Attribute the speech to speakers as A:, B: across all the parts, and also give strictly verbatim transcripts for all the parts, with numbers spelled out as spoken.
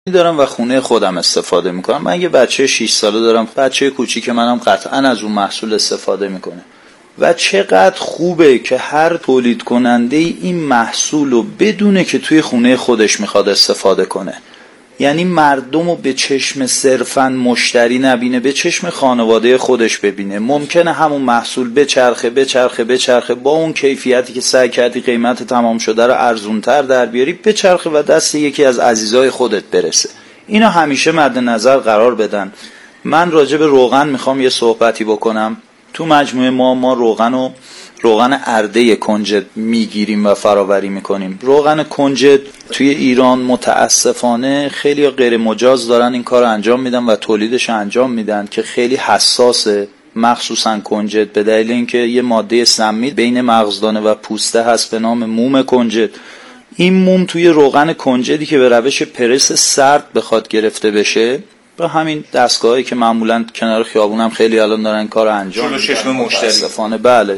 A: دارم و خونه خودم استفاده میکنم. من یه بچه شش ساله دارم، بچه کوچیک منم قطعا از اون محصول استفاده میکنه و چقدر خوبه که هر تولید کننده این محصول رو بدونه که توی خونه خودش میخواد استفاده کنه. یعنی مردم رو به چشم صرفاً مشتری نبینه، به چشم خانواده خودش ببینه. ممکنه همون محصول بچرخه بچرخه بچرخه با اون کیفیتی که سعی کردی قیمت تمام شده رو ارزونتر در بیاری، بچرخه و دست یکی از عزیزای خودت برسه. اینا همیشه مد نظر قرار بدن. من راجع به روغن میخوام یه صحبتی بکنم. تو مجموعه ما ما روغن و روغن ارده کنجد میگیریم و فراوری میکنیم. روغن کنجد توی ایران متاسفانه خیلی غیر مجاز دارن این کار انجام میدن و تولیدش انجام میدن که خیلی حساسه، مخصوصا کنجد، به دلیل اینکه یه ماده سمی بین مغزدانه و پوسته هست به نام موم کنجد. این موم توی روغن کنجدی که به روش پرس سرد بخواد گرفته بشه، با همین دستگاهی که معمولا کنار خیابون هم خیلی الان دارن کار انجام میدن، چشم مشتری. بله،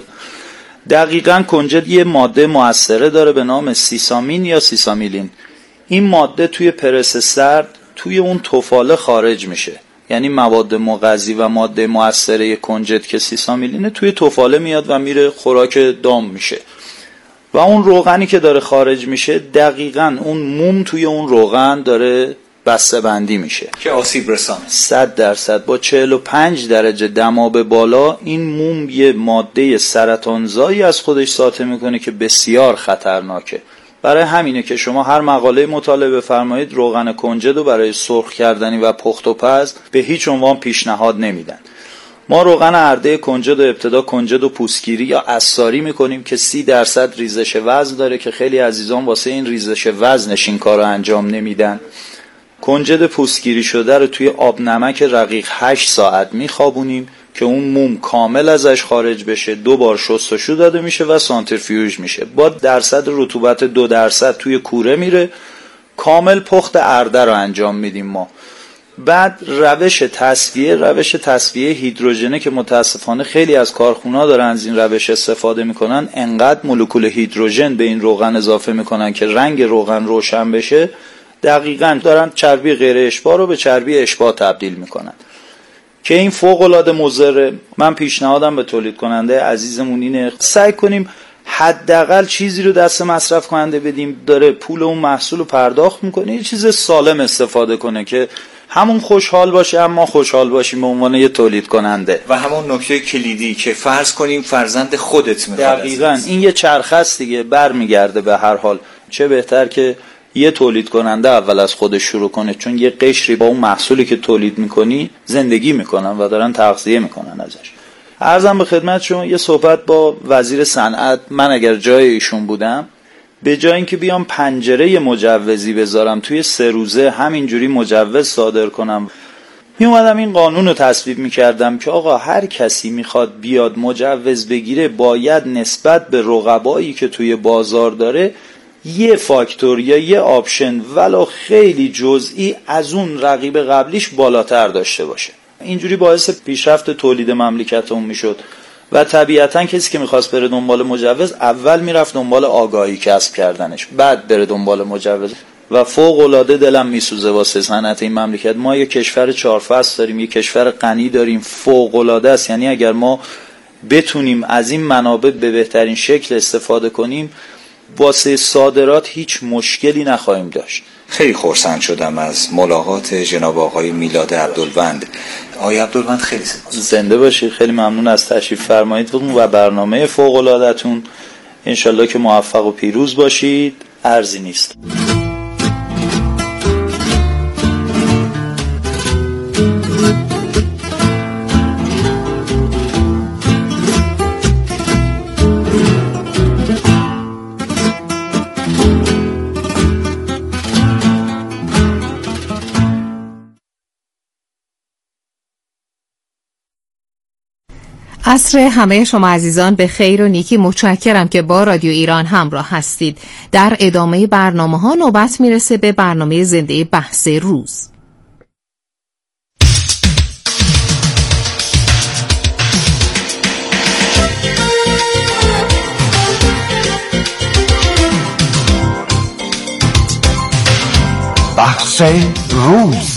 A: دقیقاً کنجد یه ماده مؤثره داره به نام سیسامین یا سیسامیلین. این ماده توی پرس سرد توی اون تفاله خارج میشه. یعنی مواد مغذی و ماده مؤثره کنجد که سیسامیلینه توی تفاله میاد و میره خوراک دام میشه و اون روغنی که داره خارج میشه دقیقاً اون موم توی اون روغن داره بسته بندی میشه
B: که آسیب رسانه.
A: صد درصد با چهل و پنج درجه دماب بالا این موم یه ماده سرطانزایی از خودش ساطع میکنه که بسیار خطرناکه. برای همینه که شما هر مقاله مطالعه بفرمایید روغن کنجد رو برای سرخ کردنی و پخت و پز به هیچ عنوان پیشنهاد نمیدن. ما روغن ارده کنجد و ابتدا کنجد و پوستگیری یا عصاری میکنیم که سی درصد ریزش وزن داره که خیلی عزیزان واسه این ریزش وزنش این کار رو انجام نمیدن. کنجد پوستگیری شده رو توی آب نمک رقیق هشت ساعت میخوابونیم که اون موم کامل ازش خارج بشه. دو بار شستشو داده میشه و سانتریفیوژ میشه. با درصد رطوبت دو درصد توی کوره میره. کامل پخت ارده رو انجام میدیم ما. بعد روش تصفیه، روش تصفیه هیدروژنه که متاسفانه خیلی از کارخونه‌ها دارن از این روش استفاده میکنن، انقدر مولکول هیدروژن به این روغن اضافه میکنن که رنگ روغن روشن بشه. دقیقاً دارن چربی غیر اشباع رو به چربی اشباع تبدیل میکنن که این فوق العاده مضره. من پیشنهادم به تولید کننده عزیزمون اینه سعی کنیم حداقل چیزی رو دست مصرف کننده بدیم داره پول اون محصول رو پرداخت میکنه، یه چیز سالم استفاده کنه که همون خوشحال باشه اما خوشحال باشیم به عنوان یه تولید کننده.
B: و همون نکته کلیدی که فرض کنیم فرزند خودت میخواد.
A: دقیقاً این یه چرخه است دیگه، برمیگرده به هر حال. چه بهتر که یه تولید کننده اول از خودش شروع کنه، چون یه قشری با اون محصولی که تولید میکنی زندگی میکنن و دارن تغذیه میکنن ازش. عرضم به خدمت شما یه صحبت با وزیر صنعت، من اگر جای ایشون بودم به جای اینکه بیام پنجره مجوزی بذارم توی سه روزه همینجوری مجوز صادر کنم، می اومدم این قانون رو تصویب میکردم که آقا هر کسی میخواد بیاد مجوز بگیره باید نسبت به رقبایی که توی بازار داره یه فاکتور یا یه آپشن ولو خیلی جزئی از اون رقیب قبلیش بالاتر داشته باشه. اینجوری باعث پیشرفت تولید مملکتمون میشد و طبیعتا کسی که میخواست بره دنبال مجوز اول میرفت دنبال آگاهی کسب کردنش، بعد بره دنبال مجوز. و فوق العاده دلم میسوزه واسه صنعت این مملکت. ما یه کشور چهار فصل داریم، یه کشور غنی داریم، فوق العاده است. یعنی اگر ما بتونیم از این منابع به بهترین شکل استفاده کنیم واسه صادرات هیچ مشکلی نخواهیم داشت.
B: خیلی خرسند شدم از ملاقات جناب آقای میلاد عبدالوند. آقای عبدالوند خیلی
A: زنده باشید. خیلی ممنون از تشریف فرمایید و برنامه فوق العاده‌تون. انشالله که موفق و پیروز باشید. ارزی نیست.
C: عصر همه شما عزیزان به خیر و نیکی. متشکرم که با رادیو ایران همراه هستید. در ادامه برنامه ها نوبت میرسه به برنامه زنده بحث روز.
D: بحث روز.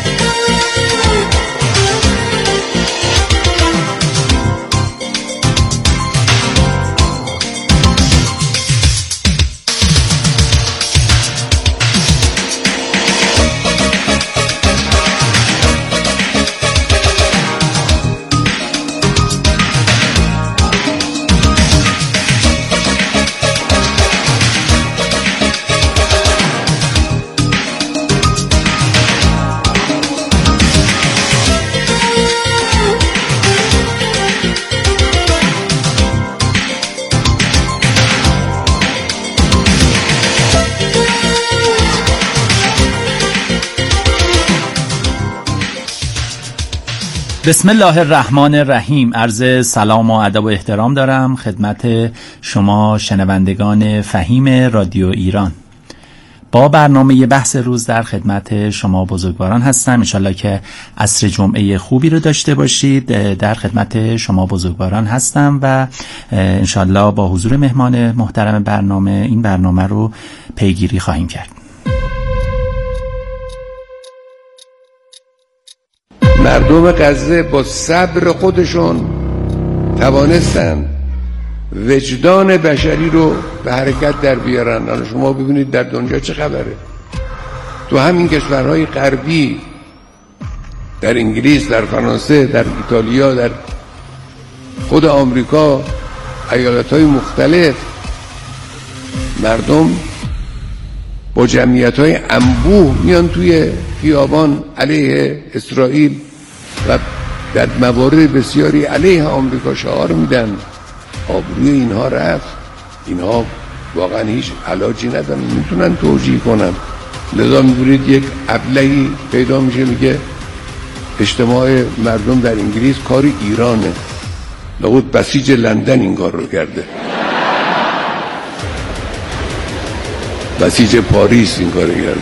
E: بسم الله الرحمن الرحیم. عرض سلام و ادب و احترام دارم خدمت شما شنوندگان فهیم رادیو ایران. با برنامه بحث روز در خدمت شما بزرگواران هستم. انشالله که عصر جمعه خوبی رو داشته باشید. در خدمت شما بزرگواران هستم و انشالله با حضور مهمان محترم برنامه این برنامه رو پیگیری خواهیم کرد.
F: مردم غزه با صبر خودشون توانستن وجدان بشری رو به حرکت در بیارن. حالا شما ببینید در دنیا چه خبره. تو همین کشورهای غربی، در انگلیس، در فرانسه، در ایتالیا، در خود آمریکا، ایالتهای مختلف، مردم با جمعیت‌های انبوه میان توی خیابان علیه اسرائیل و در موارد بسیاری علیه آمریکا شعار میدن. آبروی اینها رفت. اینها واقعا هیچ علاجی ندارن، میتونن توجیه کنن. لذا میبینید یک ابلهی پیدا میشه میگه اجتماع مردم در انگلیس کار ایرانه. لابد بسیج لندن این کار رو کرده، بسیج پاریس این کار کرده.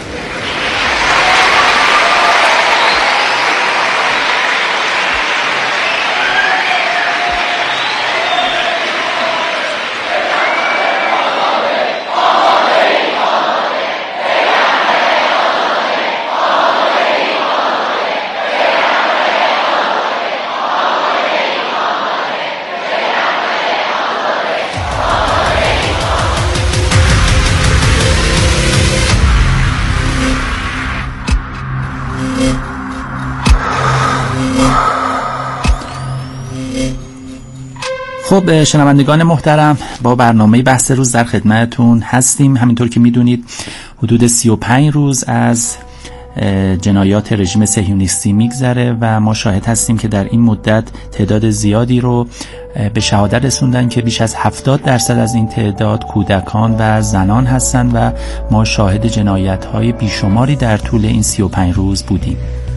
E: خب شنوندگان محترم، با برنامه بحث روز در خدمتتون هستیم. همینطور که میدونید حدود سی و پنج روز از جنایات رژیم صهیونیستی میگذره و ما شاهد هستیم که در این مدت تعداد زیادی رو به شهادت رسوندن که بیش از هفتاد درصد از این تعداد کودکان و زنان هستند و ما شاهد جنایت‌های بیشماری در طول این سی و پنج روز بودیم.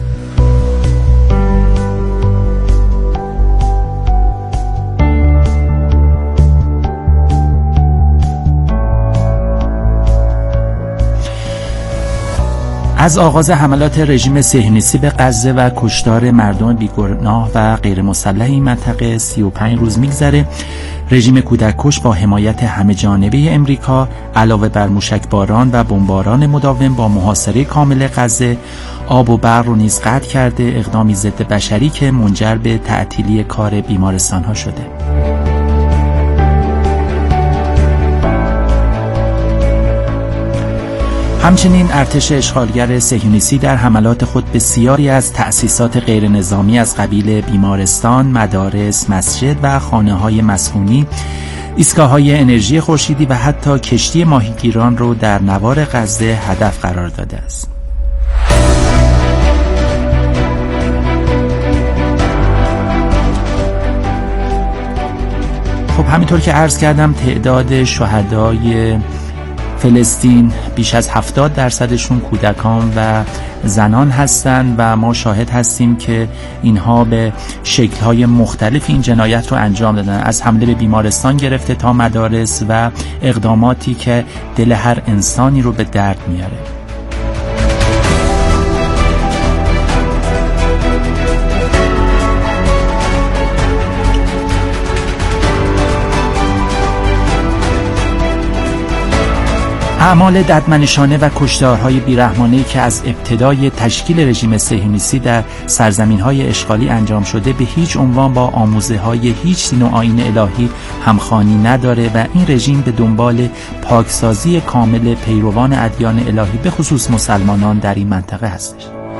E: از آغاز حملات رژیم صهیونیستی به غزه و کشتار مردم بیگناه و غیر مسلح این منطقه سی و پنج روز میگذره. رژیم کودککش با حمایت همه جانبه امریکا علاوه بر موشکباران و بمباران مداوم با محاصره کامل غزه، آب و برق رو نیز قطع کرده. اقدامی ضد بشری که منجر به تعطیلی کار بیمارستان‌ها شده. همچنین ارتش اشغالگر صهیونیستی در حملات خود بسیاری از تأسیسات غیر نظامی از قبیل بیمارستان، مدارس، مسجد و خانه‌های مسکونی، ایستگاه‌های انرژی خورشیدی و حتی کشتی ماهیگیران رو در نوار غزه هدف قرار داده است. خب همینطور که عرض کردم تعداد شهدای فلسطین بیش از هفتاد درصدشون کودکان و زنان هستند و ما شاهد هستیم که اینها به شکل‌های مختلف این جنایت رو انجام دادن، از حمله به بیمارستان گرفته تا مدارس و اقداماتی که دل هر انسانی رو به درد میاره. اعمال ددمنشانه و کشتارهای بیرحمانه‌ای که از ابتدای تشکیل رژیم صهیونیستی در سرزمین‌های اشغالی انجام شده به هیچ عنوان با آموزه‌های هیچ دین و آیین الهی همخوانی نداره و این رژیم به دنبال پاکسازی کامل پیروان ادیان الهی به خصوص مسلمانان در این منطقه هستش.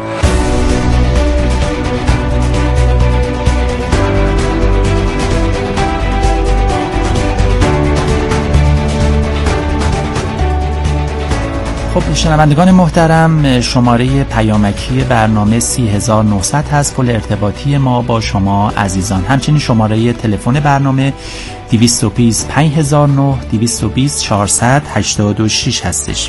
E: خب شنوندگان محترم، شماره پیامکی برنامه سی هزار و نهصد هست، پل ارتباطی ما با شما عزیزان. همچنین شماره تلفن برنامه دویست و بیست پنج هزار و نه، دویست و بیست چهارصد و هشتاد و شش هستش.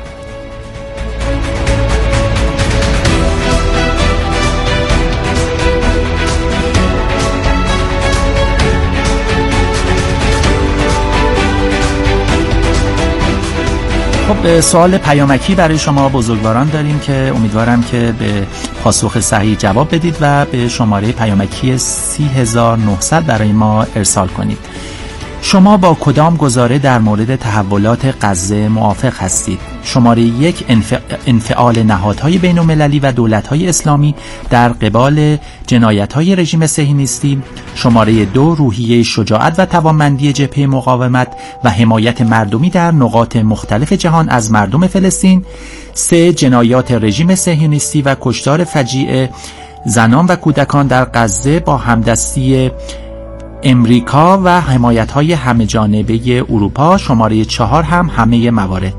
E: خب سوال پیامکی برای شما بزرگواران داریم که امیدوارم که به پاسخ صحیح جواب بدید و به شماره پیامکی سی هزار و نهصد برای ما ارسال کنید. شما با کدام گزاره در مورد تحولات غزه موافق هستید؟ شماره یک، انفعال نهادهای بین المللی و دولت‌های اسلامی در قبال جنایت‌های رژیم صهیونیستی. شماره دو، روحیه شجاعت و توانمندی جبهه مقاومت و حمایت مردمی در نقاط مختلف جهان از مردم فلسطین. سه، جنایات رژیم صهیونیستی و کشتار فجیع زنان و کودکان در غزه با همدستی امریکا و حمایت‌های همه جانبه اروپا. شماره چهار هم همه موارد.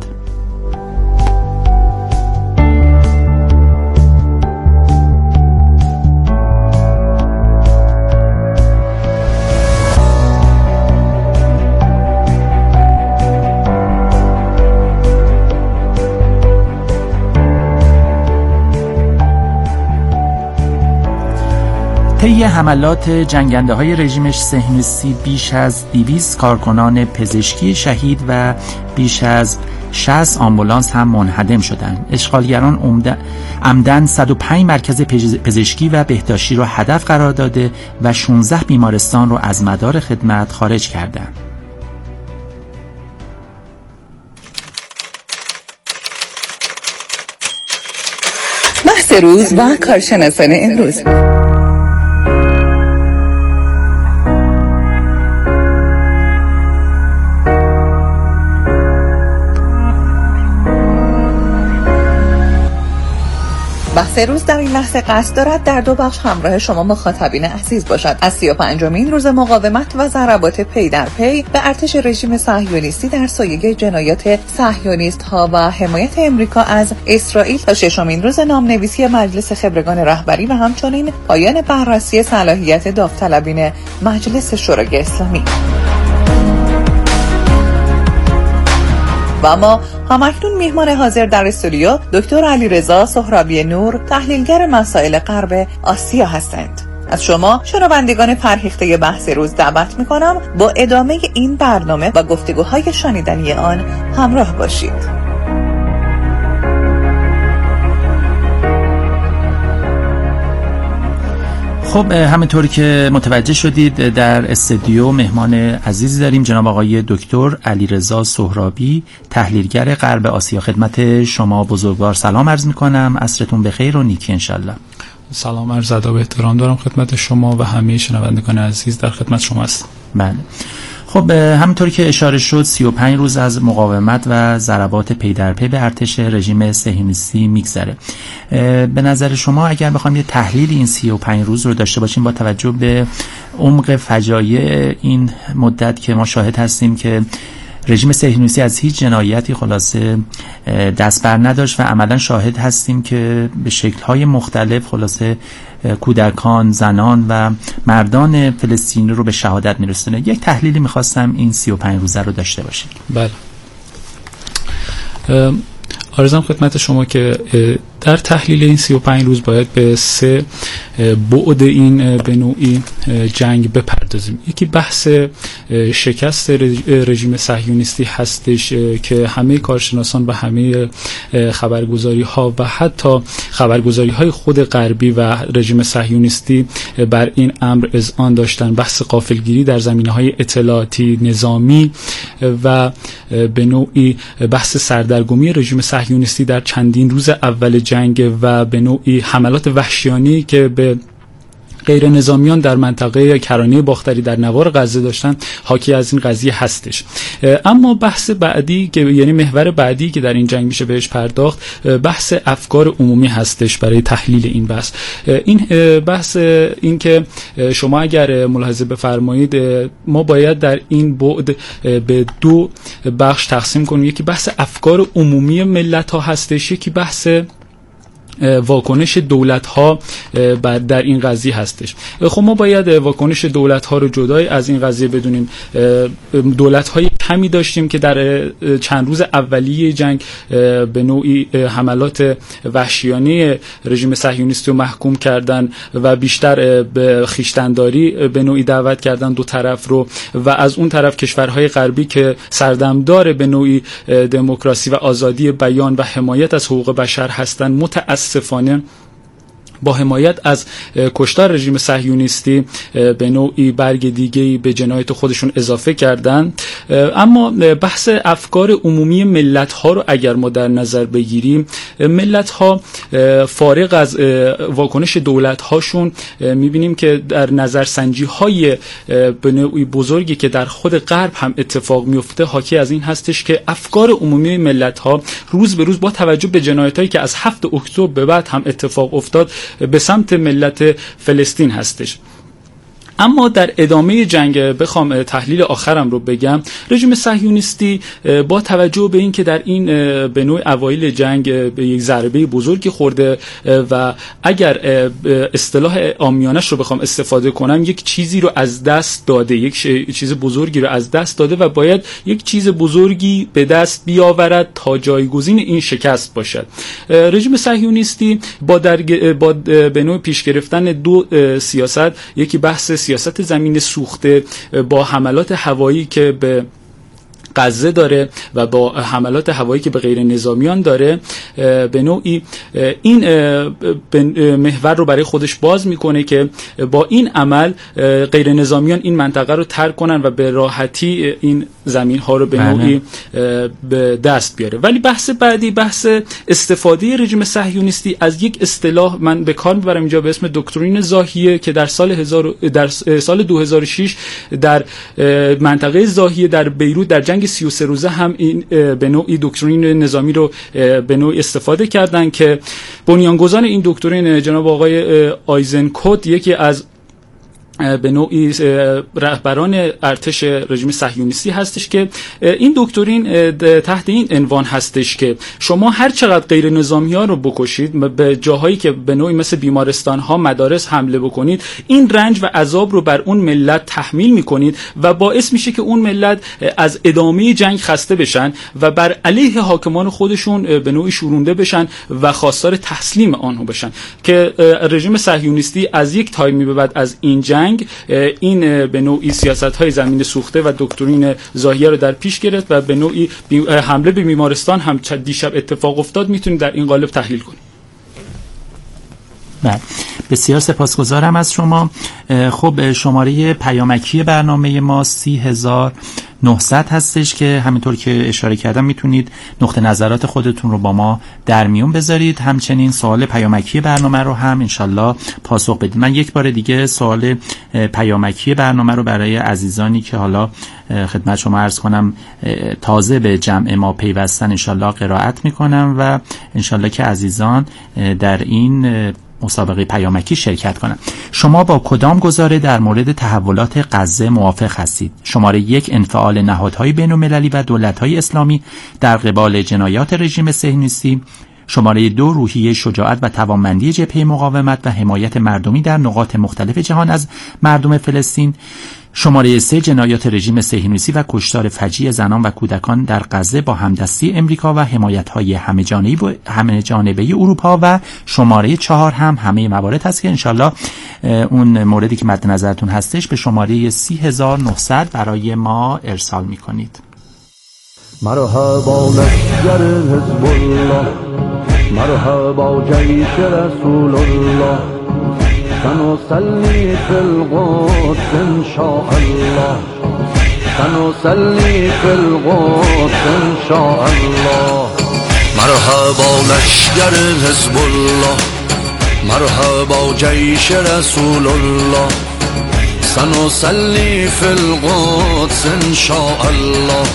E: طی حملات جنگنده های رژیم صهیونیستی بیش از دویست کارکنان پزشکی شهید و بیش از شصت آمبولانس هم منهدم شدند. اشغالگران عمدن صد و پنج مرکز پزشکی و بهداشتی را هدف قرار داده و شانزده بیمارستان را از مدار خدمت خارج کردند.
G: بحث روز و کارشناسان امروز. بحث روز در این لحظه قصد دارد در دو بخش همراه شما مخاطبین عزیز باشد. از سی و پنجمین روز مقاومت و ضربات پی در پی به ارتش رژیم صهیونیستی در سایه جنایات صهیونیست ها و حمایت امریکا از اسرائیل تا ششمین روز نامنویسی مجلس خبرگان رهبری و همچنین پایان بررسی صلاحیت داوطلبین مجلس شورای اسلامی. و ما همکنون میهمان حاضر در استودیو دکتر علیرضا سهرابی نور، تحلیلگر مسائل غرب آسیا هستند. از شما شنوندگان فرهیخته بحث روز دعوت میکنم با ادامه این برنامه و گفتگوهای شنیدنی آن همراه باشید.
E: خب همینطور که متوجه شدید در استودیو مهمان عزیزی داریم، جناب آقای دکتر علیرضا سهرابی، تحلیلگر غرب آسیا. خدمت شما بزرگوار سلام عرض میکنم، عصرتون بخیر و نیکی انشالله.
H: سلام عرض ادب و احترام دارم خدمت شما و همه شنوندگان عزیز، در خدمت شما هستم.
E: بله. خب همونطوری که اشاره شد سی و پنج روز از مقاومت و ضربات پی در پی به ارتش رژیم صهیونیستی میگذره. به نظر شما اگر بخوایم یه تحلیل این سی و پنج روز رو داشته باشیم با توجه به عمق فجایع این مدت که ما شاهد هستیم که رژیم صهیونیستی از هیچ جنایتی خلاصه دست بر نداشت و عملا شاهد هستیم که به شکل‌های مختلف خلاصه کودکان، زنان و مردان فلسطینی رو به شهادت میرسونه. یک تحلیلی میخواستم این سی و پنج روزه رو داشته باشیم.
H: بله. عرضم خدمت شما که در تحلیل این سی و پنج روز باید به سه بعد این به نوعی جنگ بپردازیم. یکی بحث شکست رژیم صهیونیستی هستش که همه کارشناسان و همه خبرگزاری ها و حتی خبرگزاری های خود غربی و رژیم صهیونیستی بر این امر اذعان داشتن. بحث غافلگیری در زمینه‌های اطلاعاتی، نظامی و به نوعی بحث سردرگمی رژیم صهیونیستی در چندین روز اول جنگ و به نوعی حملات وحشیانی که به غیر نظامیان در منطقه کرانه باختری در نوار غزه داشتن حاکی از این قضیه هستش. اما بحث بعدی که یعنی محور بعدی که در این جنگ میشه بهش پرداخت بحث افکار عمومی هستش برای تحلیل این بحث. این بحث این که شما اگر ملاحظه بفرمایید ما باید در این بعد به دو بخش تقسیم کنیم. یکی بحث افکار عمومی ملت ها هستش، یکی بحث واکنش دولت ها در این قضیه هستش. خب ما باید واکنش دولت ها رو جدای از این قضیه بدونیم. دولت های کمی داشتیم که در چند روز اولیه جنگ به نوعی حملات وحشیانه رژیم صهیونیستی رو محکوم کردن و بیشتر به خویشتن‌داری به نوعی دعوت کردن دو طرف رو، و از اون طرف کشورهای غربی که سردمدار به نوعی دموکراسی و آزادی بیان و حمایت از حقوق بشر هستن متاسفانه با حمایت از کشتار رژیم صهیونیستی به نوعی برگ دیگه‌ای به جنایت خودشون اضافه کردن. اما بحث افکار عمومی ملت ها رو اگر ما در نظر بگیریم، ملت ها فارغ از واکنش دولت هاشون میبینیم که در نظرسنجی های به نوعی بزرگی که در خود غرب هم اتفاق میفته حاکی از این هستش که افکار عمومی ملت ها روز به روز با توجه به جنایت هایی که از هفتم اکتبر به بعد هم اتفاق افتاد به سمت ملت فلسطین هستش. اما در ادامه جنگ بخوام تحلیل آخرم رو بگم، رژیم صهیونیستی با توجه به این که در این به نوع اوایل جنگ به یک ضربه بزرگی خورده و اگر اصطلاح عامیانش رو بخوام استفاده کنم یک چیزی رو از دست داده، یک چیز بزرگی رو از دست داده و باید یک چیز بزرگی به دست بیاورد تا جایگزین این شکست باشد. رژیم صهیونیستی با در با به نوع پیش گرفتن دو سیاست، یکی بحث سیاست زمین سوخته با حملات هوایی که به غزه داره و با حملات هوایی که به غیر نظامیان داره، به نوعی این محور رو برای خودش باز میکنه که با این عمل غیر نظامیان این منطقه رو ترک کنن و به راحتی این زمین ها رو به نوعی به دست بیاره. ولی بحث بعدی بحث استفاده رژیم صهیونیستی از یک اصطلاح من به کار میبرم اینجا به اسم دکترین زاهیه که در سال هزار در سال دو هزار و شش در منطقه زاهیه در بیروت در جنگ سی و سه روزه هم این به نوعی دکترین نظامی رو به نوعی استفاده کردن که بنیانگذار این دکترین جناب آقای آیزنکوت یکی از به نوعی رهبران ارتش رژیم صهیونیستی هستش که این دکترین تحت این عنوان هستش که شما هر چقدر غیر نظامی ها رو بکشید، به جاهایی که به نوعی مثل بیمارستان ها، مدارس حمله بکنید، این رنج و عذاب رو بر اون ملت تحمیل میکنید و باعث میشه که اون ملت از ادامه جنگ خسته بشن و بر علیه حاکمان خودشون به نوعی شورونده بشن و خواستار تسلیم آنها بشن که رژیم صهیونیستی از یک تایمی به بعد از این جنگ این به نوعی سیاست‌های زمین سوخته و دکترین زاهیه رو در پیش گرفت و به نوعی حمله به بیمارستان هم دیشب اتفاق افتاد میتونید در این قالب تحلیل کنید.
E: بله، بسیار سپاسگزارم از شما. خب شماره پیامکی برنامه ما سی هزار و نهصد هستش که همینطور که اشاره کردم میتونید نقطه نظرات خودتون رو با ما در میون بذارید. همچنین سوال پیامکی برنامه رو هم انشالله پاسخ بدید. من یک بار دیگه سوال پیامکی برنامه رو برای عزیزانی که حالا خدمت شما عرض کنم تازه به جمع ما پیوستن انشالله قرائت میکنم و انشالله که عزیزان در این مسابقه پیامکی شرکت کنند. شما با کدام گزاره در مورد تحولات غزه موافق هستید؟ شماره یک، انفعال نهادهای بین‌المللی و دولت‌های اسلامی در قبال جنایات رژیم صهیونیستی. شماره دو، روحیه شجاعت و توانمندی جبهه مقاومت و حمایت مردمی در نقاط مختلف جهان از مردم فلسطین. شماره سه جنایات رژیم صهیونیستی و کشتار فجیع زنان و کودکان در غزه با همدستی امریکا و حمایت‌های همه جانبه اروپا و شماره چهار هم همه موارد هست که انشالله اون موردی که مد نظرتون هستش به شماره سی هزار و نهصد برای ما ارسال میکنید.
I: مرحبا لشکر حزب الله، مرحبا جیش رسول الله، سنصلي في القدس إن شاء الله، سنصلي في القدس إن شاء الله. مرحبا لشکر حزب الله، مرحبا جيش رسول الله، سنصلي في القدس إن شاء الله،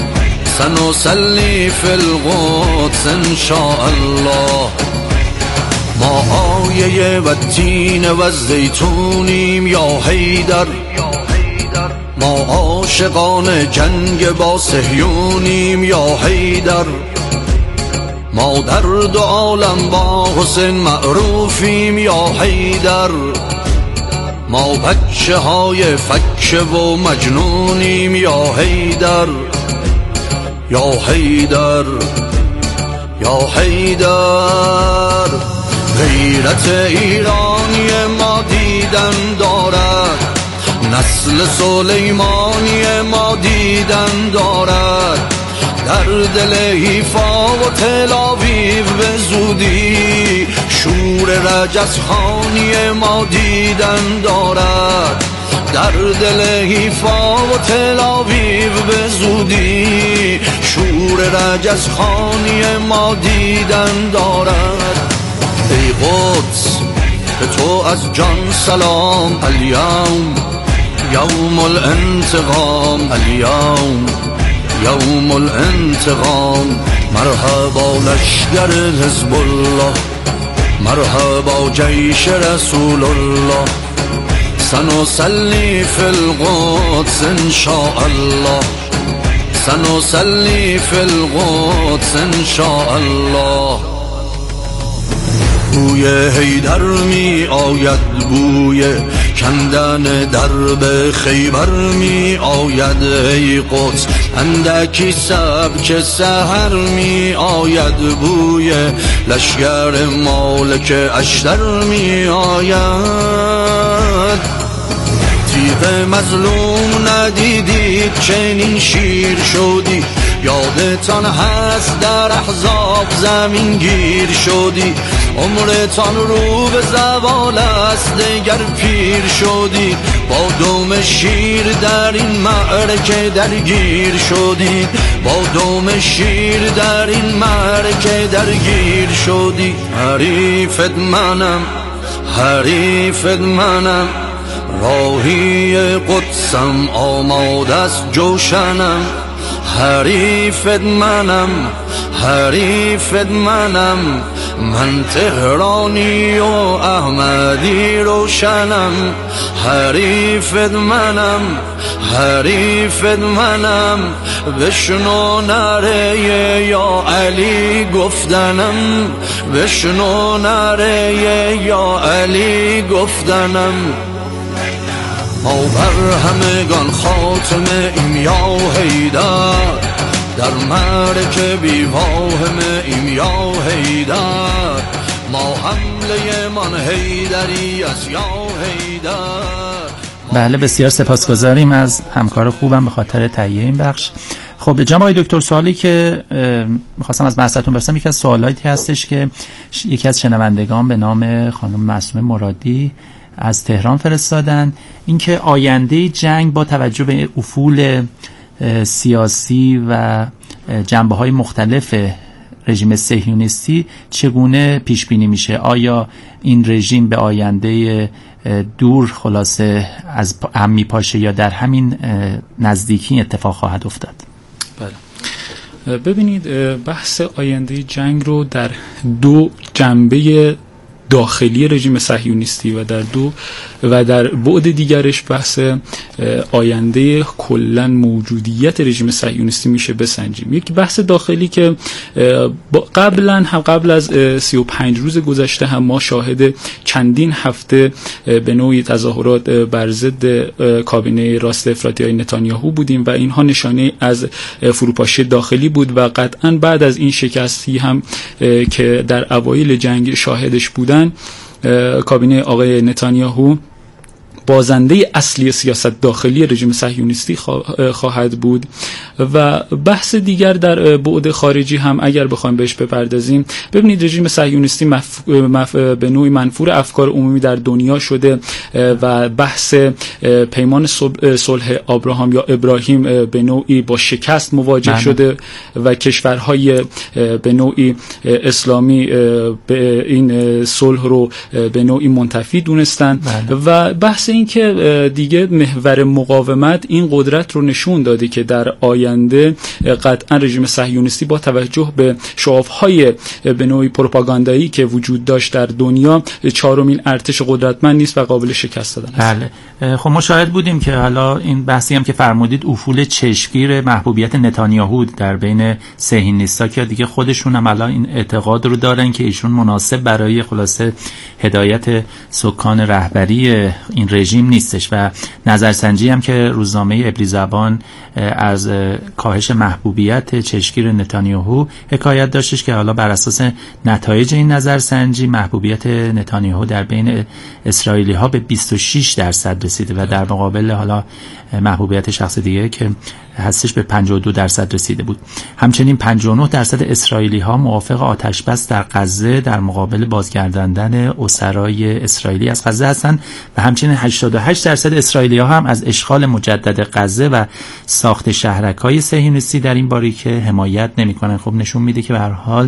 I: سنصلي في القدس إن شاء الله. ما آیه و تین و زیتونیم یا حیدر، ما عاشقان جنگ با صهیونیم یا حیدر، ما در دو عالم با حسین معروفیم یا حیدر، ما بچه های فکه و مجنونیم یا حیدر، یا حیدر، یا حیدر. غیرت ایرانی ما دیدن دارد، نسل سلیمانی ما دیدن دارد، در دل حیفا و تل آویو به زودی شور رجزخانی ما دیدن دارد، در دل حیفا و تل آویو به زودی شور رجزخانی ما دیدن دارد. ای قدس به تو از جان سلام، الیوم یوم الانتقام، الیوم یوم الانتقام. مرحبا لشکر حزب الله، مرحبا جیش رسول الله، سنصلي في القدس إن شاء الله، سنصلي في القدس إن شاء الله. بوی حیدر می آید، بوی کندن درب خیبر می آید، ای قدس اندکی سبک سحر می آید، بوی لشکر مالک اشتر می آید. تیغ مظلوم ندیدید چنین شیر شدی، یادتان هست در احزاب زمین گیر شدی، عمرتان رو به زوال است دگر پیر شدی، با دوم شیر در این معرکه درگیر شدی، با دوم شیر در این معرکه درگیر شدی. حریفت منم، حریفت منم، راهی قدسم آماده است جوشنم، حریفت منم، حریفت منم، من تهرانی و احمدی روشنم، حریفت منم، حریفت منم، بشنو نره یا علی گفتنم، بشنو نره یا علی گفتنم. ما بر همگان خاتمه ایم یا حیدر، در معرکه بیواهم ایم یا حیدر، ما حمله من حیدری از یا حیدر.
E: بله بسیار سپاسگزاریم از همکار خوبم به خاطر تهیه این بخش. خب جناب آقای دکتر، سوالی که می‌خواستم از بحثتون برسم یکی از سوالاتی هستش که یکی از شنوندگان به نام خانم معصومه مرادی از تهران فرستادن، اینکه آینده جنگ با توجه به افول سیاسی و جنبه‌های مختلف رژیم صهیونیستی چگونه پیش بینی میشه؟ آیا این رژیم به آینده دور خلاصه از هم میپاشه یا در همین نزدیکی اتفاق خواهد افتاد؟
H: بله، ببینید بحث آینده جنگ رو در دو جنبه داخلی رژیم صهیونیستی و در دو و در بعد دیگرش بحث آینده کلا موجودیت رژیم صهیونیستی میشه بسنجیم. یک بحث داخلی که قبلا هم قبل از سی و پنج روز گذشته هم ما شاهد چندین هفته به نوعی تظاهرات بر ضد کابینه راست افراطی های نتانیاهو بودیم و اینها نشانه از فروپاشی داخلی بود و قطعا بعد از این شکستی هم که در اوایل جنگ شاهدش بودن، کابینه آقای نتانیاهو بازنده اصلی سیاست داخلی رژیم صهیونیستی خواهد بود. و بحث دیگر در بعد خارجی هم اگر بخوایم بهش بپردازیم، ببینید رژیم صهیونیستی مف... مف... به نوعی منفور افکار عمومی در دنیا شده و بحث پیمان صلح ابراهام یا ابراهیم به نوعی با شکست مواجه بله. شده و کشورهای به نوعی اسلامی به این صلح رو به نوعی منتفی دونستن بله. و بحث این که دیگه محور مقاومت این قدرت رو نشون داده که در آینده قطعا رژیم صهیونیستی با توجه به شعاف‌های به نوعی پروپاگاندایی که وجود داشت در دنیا چهارمین ارتش قدرتمند نیست و قابل شکست دادن است.
E: بله. خب ما شاهد بودیم که حالا این بحثی هم که فرمودید افول چشمگیر محبوبیت نتانیاهو در بین صهیونیست‌ها که دیگه خودشون هم الان این اعتقاد رو دارن که ایشون مناسب برای خلاصه هدایت سکان رهبری این رژیم نیستش و نظرسنجی هم که روزنامه ابریزبان از کاهش محبوبیت چشمگیر نتانیاهو حکایت داشتش که حالا بر اساس نتایج این نظرسنجی محبوبیت نتانیاهو در بین اسرائیلی ها به بیست و شش درصد رسیده و در مقابل حالا محبوبیت شخص دیگه که هستش به پنجاه و دو درصد رسیده بود. همچنین پنجاه و نه درصد اسرائیلی ها موافق آتش بس در غزه در مقابل بازگرداندن اسرای اسرائیلی از غزه هستند و همچنین هشتاد و هشت درصد اسرائیلی ها هم از اشغال مجدد غزه و ساخت شهرک‌های صهیونیستی در این باریکه حمایت نمی‌کنند. خب نشون میده که به هر حال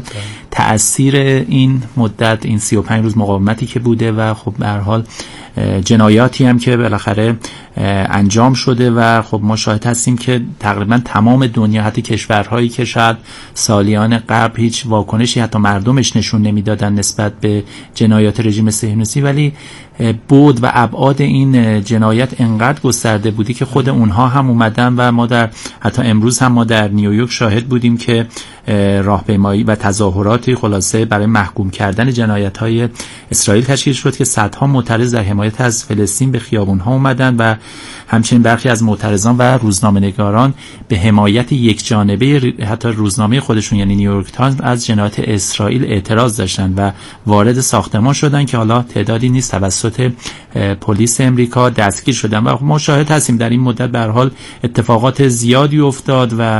E: تأثیر این مدت این سی و پنج روز مقاومتی که بوده و خب به هر حال جنایاتی هم که بالاخره انجام شده و خب ما شاهد هستیم که تقریبا تمام دنیا حتی کشورهایی که شاید سالیان قبل هیچ واکنشی حتی مردمش نشون نمیدادن نسبت به جنایات رژیم صهیونیستی، ولی بود و ابعاد این جنایت انقدر گسترده بودی که خود اونها هم اومدن و ما در حتی امروز هم ما در نیویورک شاهد بودیم که راهپیمایی و تظاهراتی خلاصه برای محکوم کردن جنایت‌های اسرائیل تشکیل شد که صدها معترض در حمایت از فلسطین به خیابون‌ها اومدن و همچنین برخی از معترضان و روزنامه‌نگاران به حمایت یکجانبه حتی روزنامه خودشون یعنی نیویورک تایمز از جنایات اسرائیل اعتراض داشتن و وارد ساختمان شدن که حالا تعدادی نیست توسط پلیس امریکا دستگیر شدن و ما شاهد هستیم در این مدت به هر حال اتفاقات زیادی افتاد و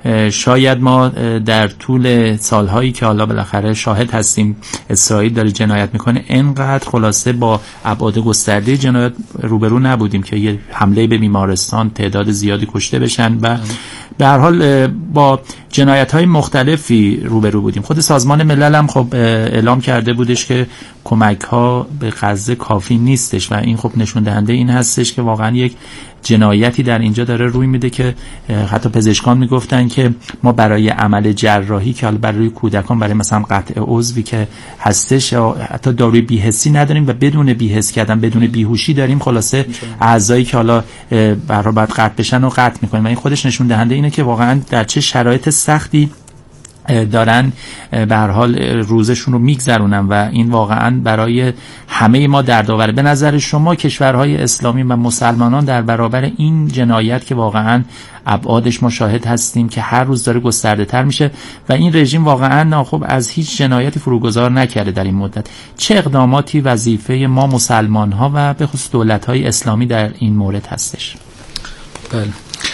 E: شاید ما در طول سالهایی که حالا بالاخره شاهد هستیم اسرائیل داره جنایت میکنه انقدر خلاصه با ابعاد گسترده جنایت روبرو نبودیم که یه حمله به بیمارستان تعداد زیادی کشته بشن و به هر حال با جنایت‌های مختلفی روبرو بودیم. خود سازمان ملل هم خب اعلام کرده بودش که کمک‌ها به غزه کافی نیستش و این خب نشون دهنده این هستش که واقعا یک جنایتی در اینجا داره روی میده که حتی پزشکان میگفتن که ما برای عمل جراحی که حالا برای کودکان برای مثلا قطع عضوی که هستش حتی داروی بی‌حسی نداریم و بدون بی‌حس کردن بدون بیهوشی داریم خلاصه اعضایی که حالا برای بعد قطع بشن و قطع میکنیم و این خودش نشون دهنده اینه که واقعا در چه شرایط سختی دارن به هر حال روزشون رو میگذرونن و این واقعا برای همه ما دردآوره. به نظر شما کشورهای اسلامی و مسلمانان در برابر این جنایت که واقعا ابعادش ما شاهد هستیم که هر روز داره گسترده تر میشه و این رژیم واقعا خب از هیچ جنایتی فروگذار نکرده در این مدت، چه اقداماتی وظیفه ما مسلمان ها و به خصوص دولت های اسلامی در این مورد هستش؟
H: بله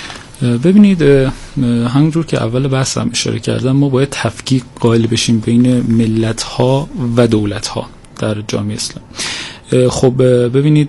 H: ببینید همونجور که اول بحثم اشاره کردم ما باید تفکیک قائل بشیم بین ملت ها و دولت ها در جامعه اسلام. خب ببینید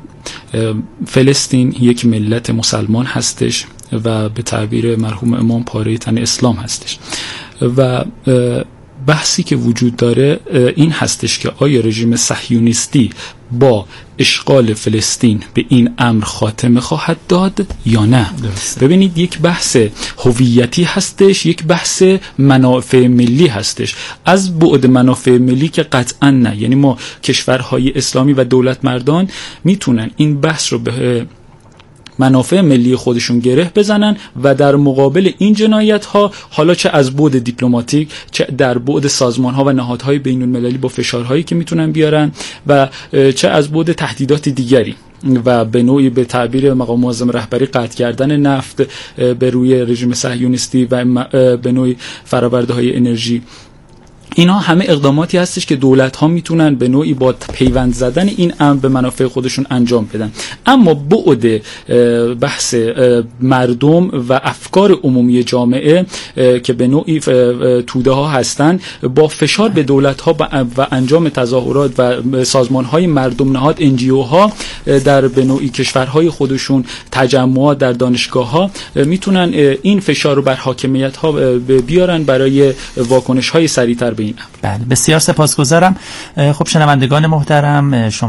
H: فلسطین یک ملت مسلمان هستش و به تعبیر مرحوم امام پاره تن اسلام هستش و بحثی که وجود داره این هستش که آیا رژیم صهیونیستی با اشغال فلسطین به این امر خاتمه خواهد داد یا نه؟ درسته. ببینید یک بحث هویتی هستش، یک بحث منافع ملی هستش. از بعد منافع ملی که قطعا نه، یعنی ما کشورهای اسلامی و دولت مردان میتونن این بحث رو به منافع ملی خودشون گره بزنن و در مقابل این جنایت ها، حالا چه از بعد دیپلماتیک، چه در بعد سازمان ها و نهادهای بین المللی با فشارهایی که میتونن بیارن و چه از بعد تهدیدات دیگری و به نوعی به تعبیر مقام معظم رهبری قطع کردن نفت به روی رژیم صهیونیستی و به نوعی فرآورده های انرژی، اینا همه اقداماتی هستش که دولت ها میتونن به نوعی با پیوند زدن این امر به منافع خودشون انجام بدن. اما بعد بحث مردم و افکار عمومی جامعه که به نوعی توده ها هستن، با فشار به دولت ها و انجام تظاهرات و سازمان های مردم نهاد ان جی او ها در به نوعی کشورهای خودشون، تجمعات در دانشگاه ها، میتونن این فشار رو بر حاکمیت ها بیارن برای واکنش های سریعتر.
E: بله، بسیار سپاسگزارم. خب شنوندگان محترم، شما